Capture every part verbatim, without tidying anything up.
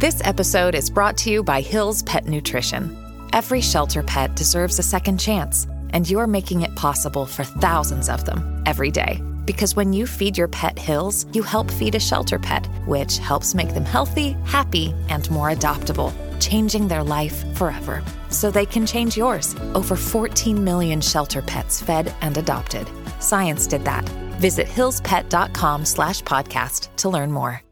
This episode is brought to you by Hill's Pet Nutrition. Every shelter pet deserves a second chance, and you're making it possible for thousands of them every day. Because when you feed your pet Hill's, you help feed a shelter pet, which helps make them healthy, happy, and more adoptable, changing their life forever. So they can change yours. Over fourteen million shelter pets fed and adopted. Science did that. Visit hillspet.com slash podcast to learn more.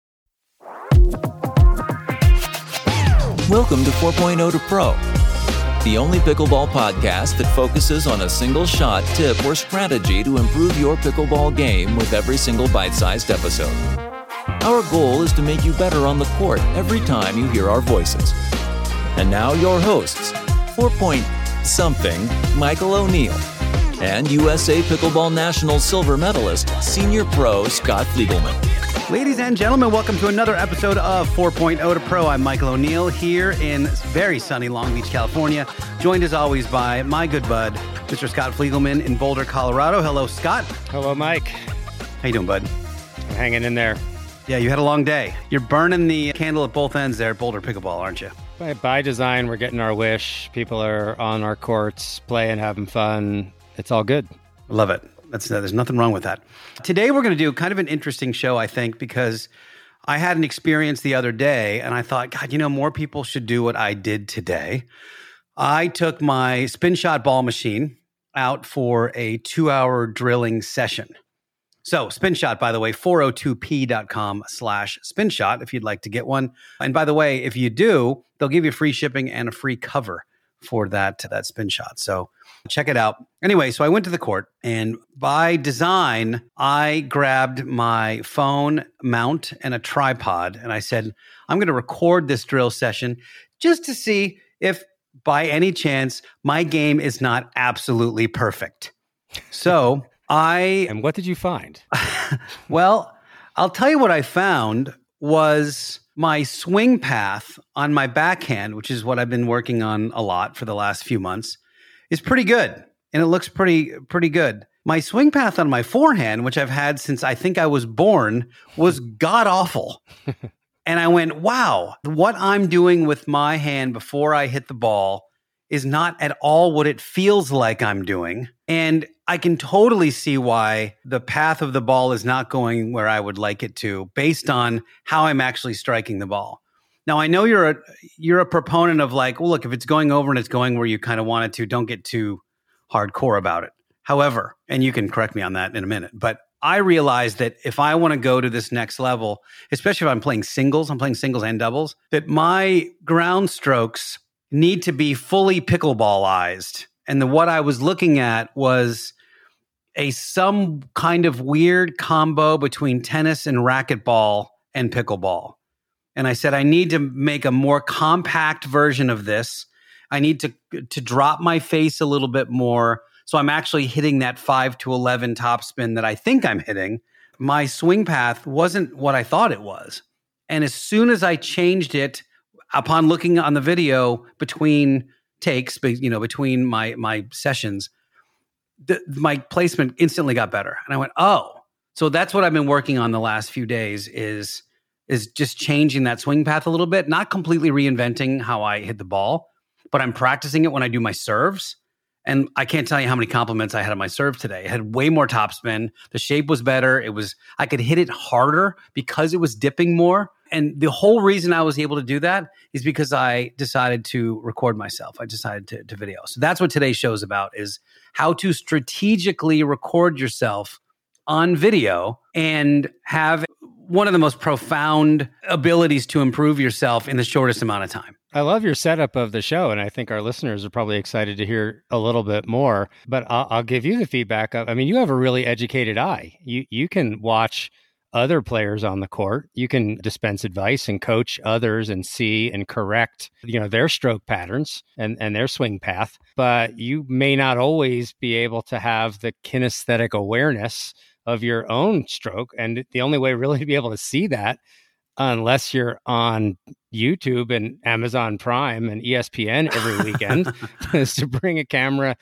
Welcome to four point oh to Pro, the only pickleball podcast that focuses on a single shot, tip, or strategy to improve your pickleball game with every single bite-sized episode. Our goal is to make you better on the court every time you hear our voices. And now your hosts, four-point something Michael O'Neill, and U S A Pickleball National silver medalist, senior pro Scott Fliegelman. Ladies and gentlemen, welcome to another episode of four point oh to Pro. I'm Michael O'Neill here in very sunny Long Beach, California, joined as always by my good bud, Mister Scott Fliegelman in Boulder, Colorado. Hello, Scott. Hello, Mike. How you doing, bud? I'm hanging in there. Yeah, you had a long day. You're burning the candle at both ends there at Boulder Pickleball, aren't you? By, by design, we're getting our wish. People are on our courts, playing, having fun. It's all good. Love it. That's, uh, there's nothing wrong with that. Today, we're going to do kind of an interesting show, I think, because I had an experience the other day, and I thought, God, you know, more people should do what I did today. I took my spin shot ball machine out for a two-hour drilling session. So, spin shot, by the way, four oh two p dot com slash spin shot if you'd like to get one. And by the way, if you do, they'll give you free shipping and a free cover for that, that spin shot. So check it out. Anyway, so I went to the court, and by design, I grabbed my phone mount and a tripod, and I said, I'm going to record this drill session just to see if by any chance my game is not absolutely perfect. So I... And what did you find? Well, I'll tell you what I found was my swing path on my backhand, which is what I've been working on a lot for the last few months, is pretty good. And it looks pretty, pretty good. My swing path on my forehand, which I've had since I think I was born, was god-awful. And I went, wow, what I'm doing with my hand before I hit the ball is not at all what it feels like I'm doing. And I can totally see why the path of the ball is not going where I would like it to, based on how I'm actually striking the ball. Now, I know you're a you're a proponent of like, well, look, if it's going over and it's going where you kind of want it to, don't get too hardcore about it. However, and you can correct me on that in a minute, but I realize that if I want to go to this next level, especially if I'm playing singles, I'm playing singles and doubles, that my ground strokes need to be fully pickleballized. And the, what I was looking at was a some kind of weird combo between tennis and racquetball and pickleball. And I said, I need to make a more compact version of this. I need to to drop my face a little bit more. So I'm actually hitting that five to eleven topspin that I think I'm hitting. My swing path wasn't what I thought it was. And as soon as I changed it, upon looking on the video between takes, you know, between my my sessions, the, my placement instantly got better. And I went, oh, so that's what I've been working on the last few days is, is just changing that swing path a little bit, not completely reinventing how I hit the ball, but I'm practicing it when I do my serves. And I can't tell you how many compliments I had on my serve today. It had way more topspin. The shape was better. It was, I could hit it harder because it was dipping more. And the whole reason I was able to do that is because I decided to record myself. I decided to, to video. So that's what today's show is about, is how to strategically record yourself on video and have one of the most profound abilities to improve yourself in the shortest amount of time. I love your setup of the show, and I think our listeners are probably excited to hear a little bit more. But I'll, I'll give you the feedback of, I mean, you have a really educated eye. You you can watch other players on the court. You can dispense advice and coach others and see and correct, you know, their stroke patterns and, and their swing path. But you may not always be able to have the kinesthetic awareness of your own stroke. And the only way really to be able to see that, unless you're on YouTube and Amazon Prime and E S P N every weekend, is to bring a camera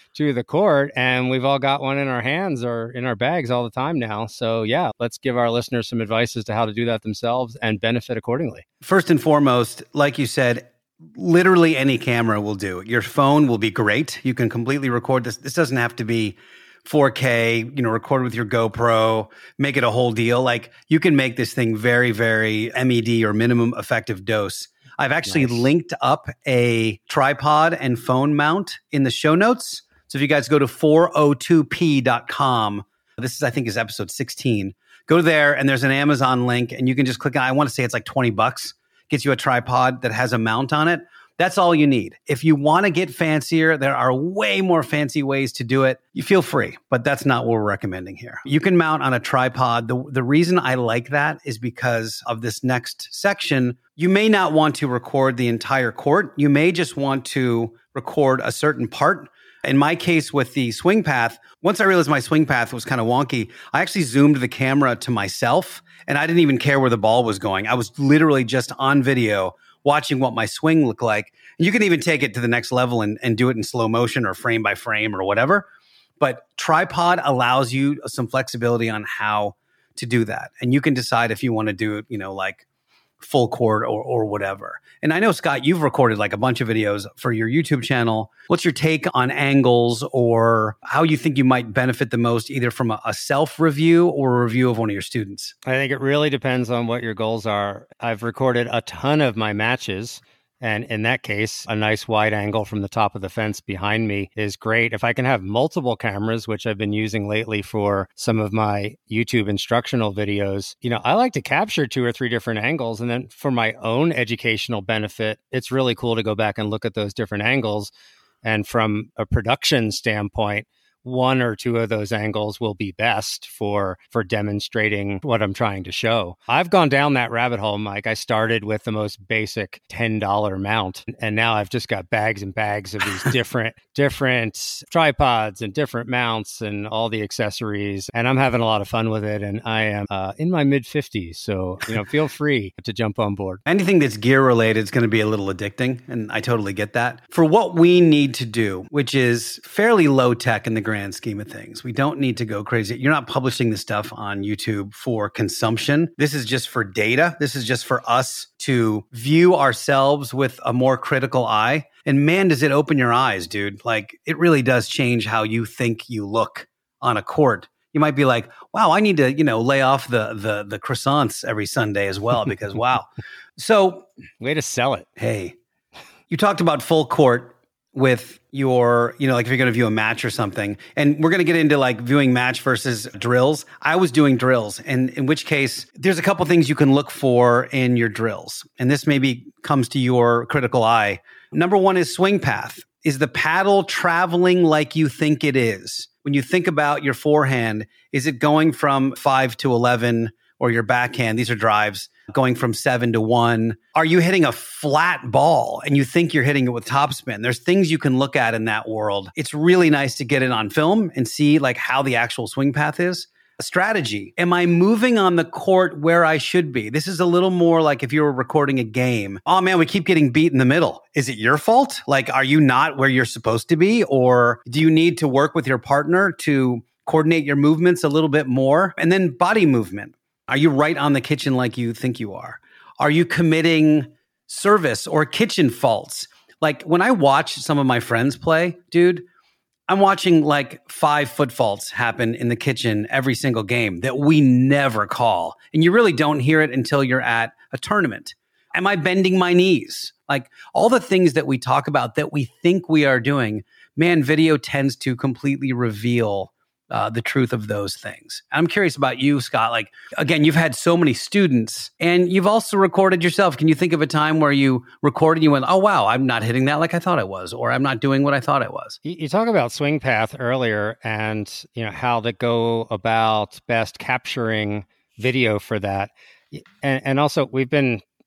to the court, and we've all got one in our hands or in our bags all the time now. So yeah, let's give our listeners some advice as to how to do that themselves and benefit accordingly. First and foremost, like you said, literally any camera will do. Your phone will be great. You can completely record this. This doesn't have to be four K, you know, record with your GoPro, make it a whole deal. Like you can make this thing very, very M E D or minimum effective dose. I've actually nice. linked up a tripod and phone mount in the show notes. So if you guys go to four oh two p dot com, this is, I think, is episode sixteen. Go there and there's an Amazon link and you can just click on, I want to say it's like twenty bucks. Gets you a tripod that has a mount on it. That's all you need. If you want to get fancier, there are way more fancy ways to do it. You feel free, but that's not what we're recommending here. You can mount on a tripod. The, the reason I like that is because of this next section. You may not want to record the entire court. You may just want to record a certain part. In my case with the swing path, once I realized my swing path was kind of wonky, I actually zoomed the camera to myself and I didn't even care where the ball was going. I was literally just on video watching what my swing looked like. And you can even take it to the next level and, and do it in slow motion or frame by frame or whatever. But tripod allows you some flexibility on how to do that. And you can decide if you want to do it, you know, like full court or or whatever. And I know, Scott, you've recorded like a bunch of videos for your YouTube channel. What's your take on angles or how you think you might benefit the most, either from a, a self-review or a review of one of your students? I think it really depends on what your goals are. I've recorded a ton of my matches. And in that case, a nice wide angle from the top of the fence behind me is great. If I can have multiple cameras, which I've been using lately for some of my YouTube instructional videos, you know, I like to capture two or three different angles. And then for my own educational benefit, it's really cool to go back and look at those different angles. And from a production standpoint, one or two of those angles will be best for for demonstrating what I'm trying to show. I've gone down that rabbit hole, Mike. I started with the most basic ten dollars mount, and now I've just got bags and bags of these different different tripods and different mounts and all the accessories, and I'm having a lot of fun with it, and I am uh, in my mid-fifties, so you know, feel free to jump on board. Anything that's gear related is going to be a little addicting, and I totally get that. For what we need to do, which is fairly low tech in the grand scheme of things. We don't need to go crazy. You're not publishing this stuff on YouTube for consumption. This is just for data. This is just for us to view ourselves with a more critical eye. And man, does it open your eyes, dude. Like, it really does change how you think you look on a court. You might be like, wow, I need to, you know, lay off the the the croissants every Sunday as well, because wow. So, way to sell it. Hey, you talked about full court with your, you know, like if you're going to view a match or something, and we're going to get into like viewing match versus drills. I was doing drills, and in which case there's a couple things you can look for in your drills. And this maybe comes to your critical eye. Number one is swing path. Is the paddle traveling like you think it is? When you think about your forehand, is it going from five to eleven, or your backhand? These are drives going from seven to one. Are you hitting a flat ball and you think you're hitting it with topspin? There's things you can look at in that world. It's really nice to get it on film and see like how the actual swing path is. Strategy. Am I moving on the court where I should be? This is a little more like if you were recording a game. Oh man, we keep getting beat in the middle. Is it your fault? Like, are you not where you're supposed to be? Or do you need to work with your partner to coordinate your movements a little bit more? And then body movement. Are you right on the kitchen like you think you are? Are you committing service or kitchen faults? Like when I watch some of my friends play, dude, I'm watching like five foot faults happen in the kitchen every single game that we never call. And you really don't hear it until you're at a tournament. Am I bending my knees? Like all the things that we talk about that we think we are doing, man, video tends to completely reveal Uh, the truth of those things. I'm curious about you, Scott. Like, again, you've had so many students and you've also recorded yourself. Can you think of a time where you recorded and you went, oh, wow, I'm not hitting that like I thought I was, or I'm not doing what I thought I was? You, you talk about swing path earlier and, you know, how to go about best capturing video for that. And, and also we've been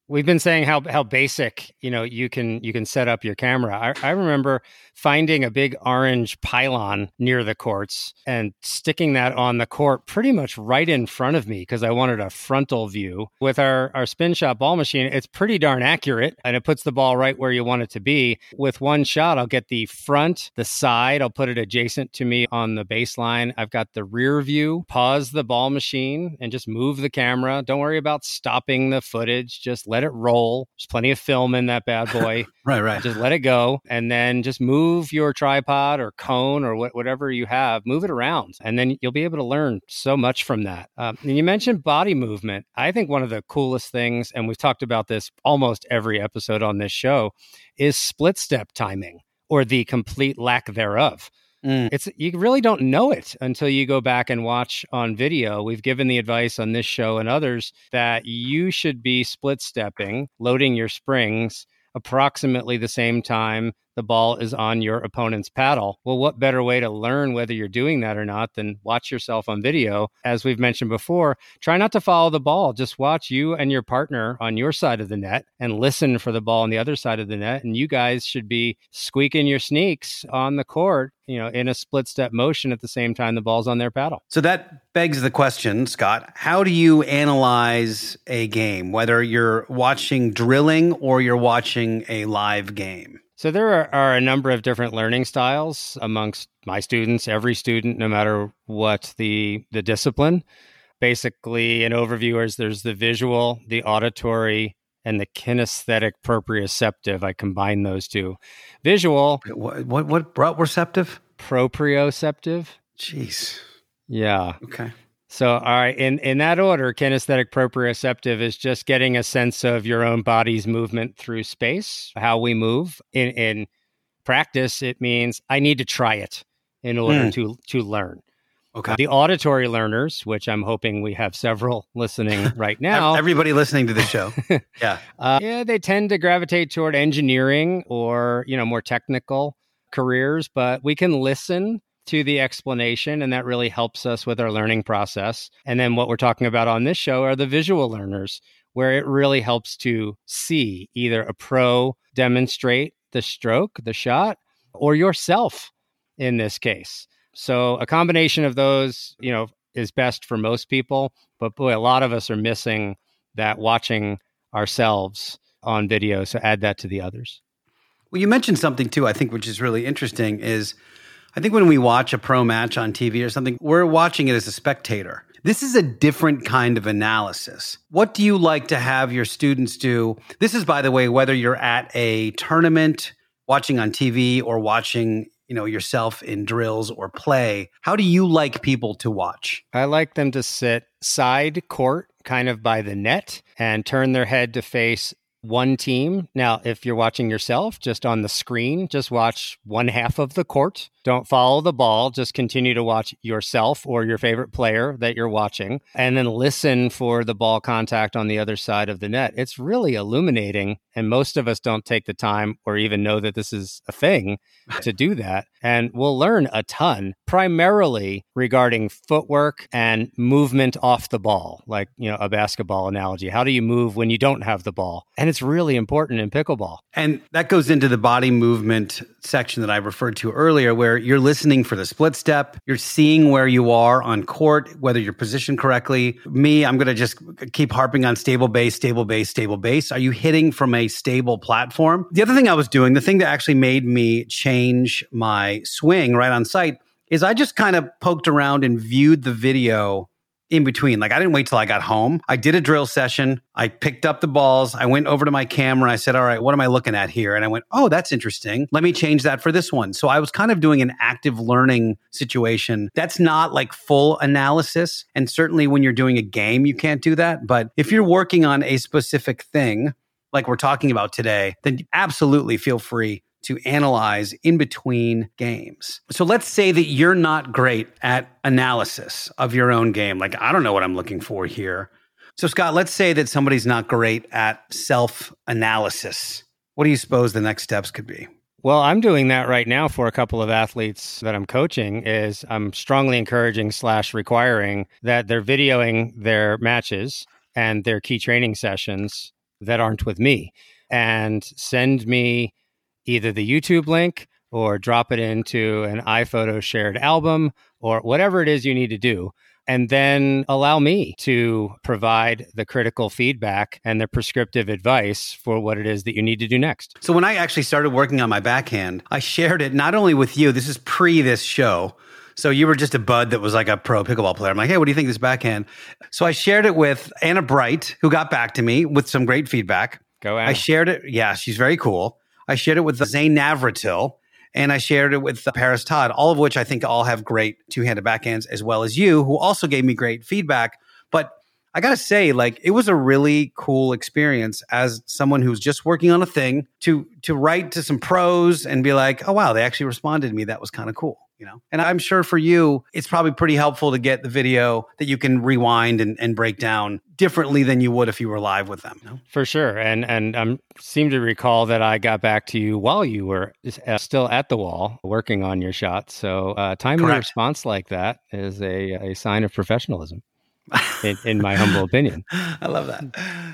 We've been saying how how basic, you know, you can you can set up your camera. I, I remember finding a big orange pylon near the courts and sticking that on the court pretty much right in front of me because I wanted a frontal view. With our, our spin shot ball machine, it's pretty darn accurate and it puts the ball right where you want it to be. With one shot, I'll get the front, the side, I'll put it adjacent to me on the baseline. I've got the rear view, pause the ball machine and just move the camera. Don't worry about stopping the footage. Just let it roll. There's plenty of film in that bad boy. Right, right. Just let it go and then just move your tripod or cone or wh- whatever you have, move it around. And then you'll be able to learn so much from that. Um, and you mentioned body movement. I think one of the coolest things, and we've talked about this almost every episode on this show, is split step timing or the complete lack thereof. Mm. It's you really don't know it until you go back and watch on video. We've given the advice on this show and others that you should be split stepping, loading your springs approximately the same time the ball is on your opponent's paddle. Well, what better way to learn whether you're doing that or not than watch yourself on video? As we've mentioned before, try not to follow the ball. Just watch you and your partner on your side of the net and listen for the ball on the other side of the net. And you guys should be squeaking your sneaks on the court, you know, in a split step motion at the same time the ball's on their paddle. So that begs the question, Scott, how do you analyze a game, whether you're watching drilling or you're watching a live game? So there are, are a number of different learning styles amongst my students, every student, no matter what the the discipline. Basically, an overview is there's the visual, the auditory, and the kinesthetic proprioceptive. I combine those two. Visual. What what, what brought receptive? Proprioceptive. Jeez. Yeah. Okay. So, all right, in, in that order, kinesthetic proprioceptive is just getting a sense of your own body's movement through space, how we move. In in practice, it means I need to try it in order mm. to to learn. Okay. The auditory learners, which I'm hoping we have several listening right now. Everybody listening to the show. Yeah. uh, yeah, they tend to gravitate toward engineering or, you know, more technical careers, but we can listen to the explanation, and that really helps us with our learning process. And then what we're talking about on this show are the visual learners, where it really helps to see either a pro demonstrate the stroke, the shot, or yourself in this case. So a combination of those, you know, is best for most people. But boy, a lot of us are missing that watching ourselves on video. So add that to the others. Well, you mentioned something too, I think, which is really interesting is I think when we watch a pro match on T V or something, we're watching it as a spectator. This is a different kind of analysis. What do you like to have your students do? This is, by the way, whether you're at a tournament, watching on T V or watching, you know, yourself in drills or play. How do you like people to watch? I like them to sit side court, kind of by the net, and turn their head to face one team. Now, if you're watching yourself just on the screen, just watch one half of the court. Don't follow the ball. Just continue to watch yourself or your favorite player that you're watching, and then listen for the ball contact on the other side of the net. It's really illuminating, and most of us don't take the time or even know that this is a thing to do that. And we'll learn a ton, primarily regarding footwork and movement off the ball, like, you know, a basketball analogy. How do you move when you don't have the ball? And it's really important in pickleball. And that goes into the body movement section that I referred to earlier, where you're listening for the split step, you're seeing where you are on court, whether you're positioned correctly. Me, I'm going to just keep harping on stable base, stable base, stable base. Are you hitting from a stable platform? The other thing I was doing, the thing that actually made me change my swing right on site, is I just kind of poked around and viewed the video in between. Like, I didn't wait till I got home. I did a drill session. I picked up the balls. I went over to my camera. I said, all right, what am I looking at here? And I went, oh, that's interesting. Let me change that for this one. So I was kind of doing an active learning situation. That's not like full analysis. And certainly when you're doing a game, you can't do that. But if you're working on a specific thing, like we're talking about today, then absolutely feel free to analyze in between games. So let's say that you're not great at analysis of your own game. Like, I don't know what I'm looking for here. So Scott, let's say that somebody's not great at self-analysis. What do you suppose the next steps could be? Well, I'm doing that right now for a couple of athletes that I'm coaching. Is I'm strongly encouraging slash requiring that they're videoing their matches and their key training sessions that aren't with me, and send me either the YouTube link or drop it into an iPhoto shared album or whatever it is you need to do. And then allow me to provide the critical feedback and the prescriptive advice for what it is that you need to do next. So when I actually started working on my backhand, I shared it not only with you, this is pre this show. So you were just a bud that was like a pro pickleball player. I'm like, hey, what do you think of this backhand? So I shared it with Anna Bright, who got back to me with some great feedback. Go Anna. I shared it. Yeah, she's very cool. I shared it with Zane Navratil. And I shared it with Paris Todd, all of which I think all have great two-handed backhands, as well as you, who also gave me great feedback. But I got to say, like, it was a really cool experience as someone who's just working on a thing to to write to some pros and be like, oh, wow, they actually responded to me. That was kind of cool, you know? And I'm sure for you, it's probably pretty helpful to get the video that you can rewind and, and break down differently than you would if you were live with them. No? For sure. And and I seem to recall that I got back to you while you were uh, still at the wall working on your shot. So uh, timely Correct. response like that is a, a sign of professionalism, in, in my humble opinion. I love that.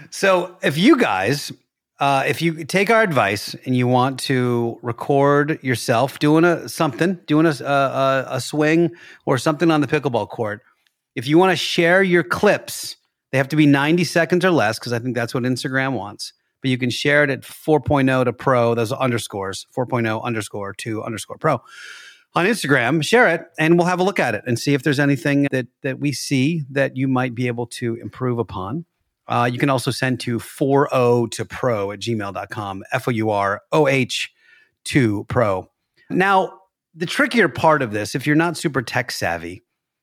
So if you guys, uh, if you take our advice and you want to record yourself doing a something, doing a, a, a swing or something on the pickleball court, if you want to share your clips, they have to be ninety seconds or less because I think that's what Instagram wants. But you can share it at four point oh to pro, those underscores, four point oh underscore to underscore pro. On Instagram, share it, and we'll have a look at it and see if there's anything that that we see that you might be able to improve upon. Uh, you can also send to four oh to pro at gmail dot com, F O U R O H to pro. Now, the trickier part of this, if you're not super tech savvy,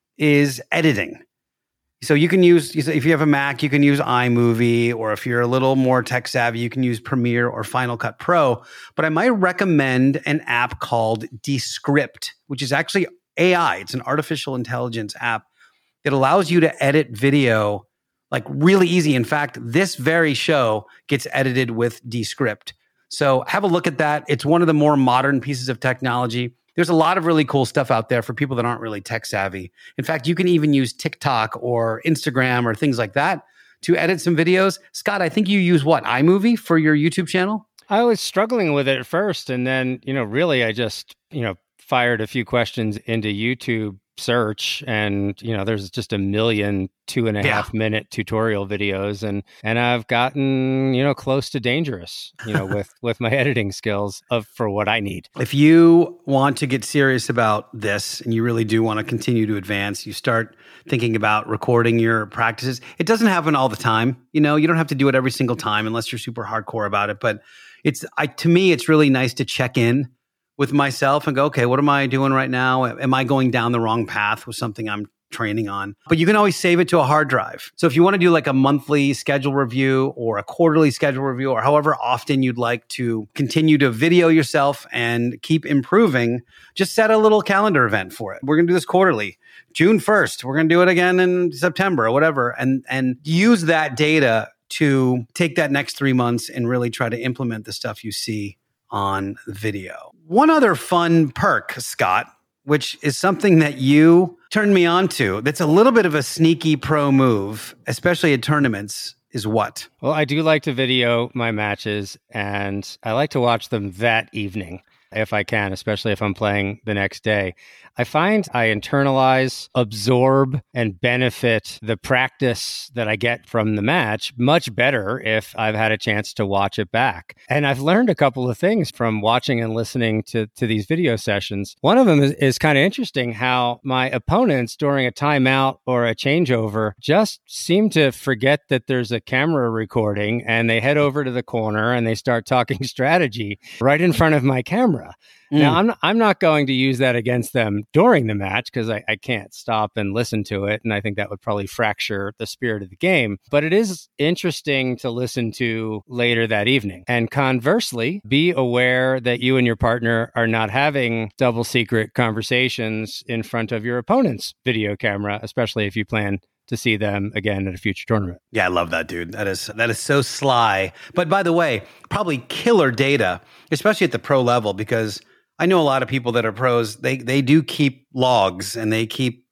is editing. So you can use, if you have a Mac, you can use iMovie, or if you're a little more tech savvy, you can use Premiere or Final Cut Pro. But I might recommend an app called Descript, which is actually A I. It's an artificial intelligence app that allows you to edit video like really easy. In fact, this very show gets edited with Descript. So have a look at that. It's one of the more modern pieces of technology. There's a lot of really cool stuff out there for people that aren't really tech savvy. In fact, you can even use TikTok or Instagram or things like that to edit some videos. Scott, I think you use what, iMovie for your YouTube channel? I was struggling with it at first. And then, you know, really, I just, you know, fired a few questions into YouTube search, and you know there's just a million two and a half yeah. minute tutorial videos, and and I've gotten you know close to dangerous you know with with my editing skills of for what I need. If you want to get serious about this and you really do want to continue to advance, you start thinking about recording your practices. It doesn't happen all the time, you know you don't have to do it every single time unless you're super hardcore about it, but it's I to me it's really nice to check in with myself and go, okay, what am I doing right now? Am I going down the wrong path with something I'm training on? But you can always save it to a hard drive. So if you want to do like a monthly schedule review or a quarterly schedule review, or however often you'd like to continue to video yourself and keep improving, just set a little calendar event for it. We're going to do this quarterly. June first, we're going to do it again in September or whatever. And, and use that data to take that next three months and really try to implement the stuff you see on video. One other fun perk, Scott, which is something that you turned me on to, that's a little bit of a sneaky pro move, especially at tournaments, is what? Well, I do like to video my matches, and I like to watch them that evening if I can, especially if I'm playing the next day. I find I internalize, absorb, and benefit the practice that I get from the match much better if I've had a chance to watch it back. And I've learned a couple of things from watching and listening to, to these video sessions. One of them is, is kind of interesting how my opponents during a timeout or a changeover just seem to forget that there's a camera recording, and they head over to the corner and they start talking strategy right in front of my camera. Mm. Now, I'm not, I'm not going to use that against them during the match because I, I can't stop and listen to it. And I think that would probably fracture the spirit of the game. But it is interesting to listen to later that evening. And conversely, be aware that you and your partner are not having double secret conversations in front of your opponent's video camera, especially if you plan to see them again at a future tournament. Yeah, I love that, dude. That is that is so sly. But by the way, probably killer data, especially at the pro level, because I know a lot of people that are pros, they they do keep logs and they keep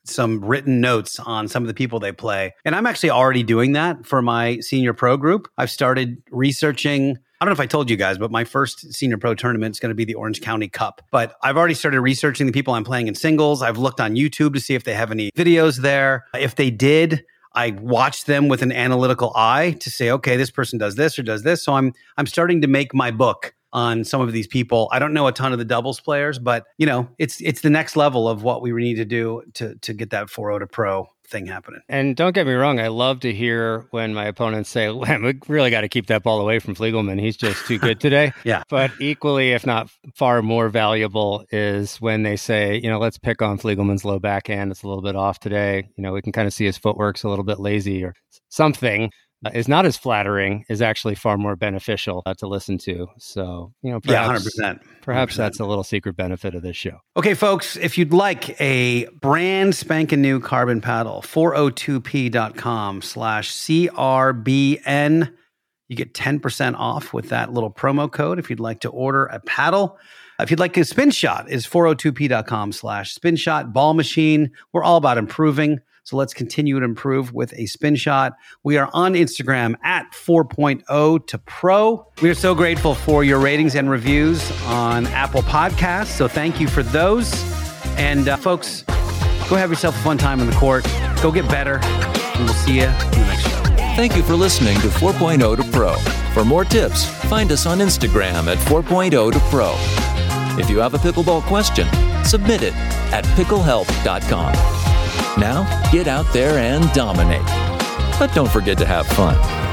some written notes on some of the people they play. And I'm actually already doing that for my senior pro group. I've started researching. I don't know if I told you guys, but my first senior pro tournament is going to be the Orange County Cup. But I've already started researching the people I'm playing in singles. I've looked on YouTube to see if they have any videos there. If they did, I watched them with an analytical eye to say, okay, this person does this or does this. So I'm I'm starting to make my book on some of these people. I don't know a ton of the doubles players, but you know, it's it's the next level of what we need to do to to get that four oh to pro thing happening. And don't get me wrong, I love to hear when my opponents say, we really got to keep that ball away from Fliegelman. He's just too good today. Yeah. But equally, if not far more valuable, is when they say, you know, let's pick on Fliegelman's low backhand. It's a little bit off today. You know, we can kind of see his footwork's a little bit lazy or something. Uh, is not as flattering, is actually far more beneficial uh, to listen to. So, you know, perhaps, yeah, one hundred percent. Perhaps one hundred percent. That's a little secret benefit of this show. Okay, folks, if you'd like a brand spanking new carbon paddle, four oh two p dot com slash C R B N. You get ten percent off with that little promo code if you'd like to order a paddle. If you'd like a spin shot, is four oh two p dot com slash spin shot. Ball machine. We're all about improving. So let's continue to improve with a spin shot. We are on Instagram at four oh to pro. We are so grateful for your ratings and reviews on Apple Podcasts. So thank you for those. And uh, folks, go have yourself a fun time on the court. Go get better. And we'll see you in the next show. Thank you for listening to four oh to Pro. For more tips, find us on Instagram at four oh to pro. If you have a pickleball question, submit it at pickle help dot com. Now, get out there and dominate. But don't forget to have fun.